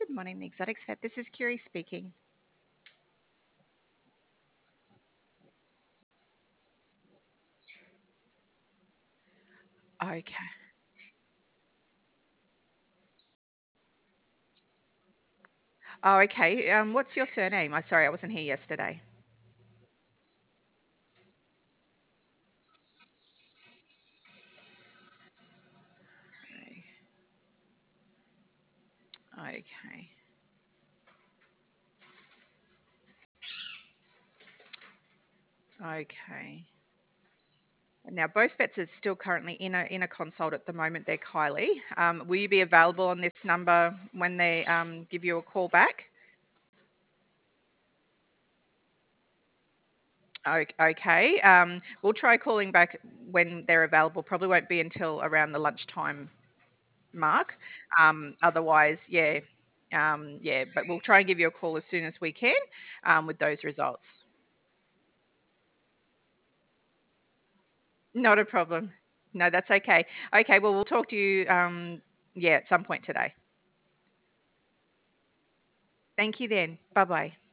Good morning, the Exotics Vet. This is Curie speaking. Okay. Oh, okay. What's your surname? I'm sorry, I wasn't here yesterday. Okay. Okay. Now, both vets are still currently in a consult at the moment. They're Kylie. Will you be available on this number when they give you a call back? Okay. We'll try calling back when they're available. Probably won't be until around the lunchtime mark. Otherwise, yeah, yeah. But we'll try and give you a call as soon as we can with those results. Not a problem. No, that's okay. Okay, well, we'll talk to you, yeah, at some point today. Thank you then. Bye bye.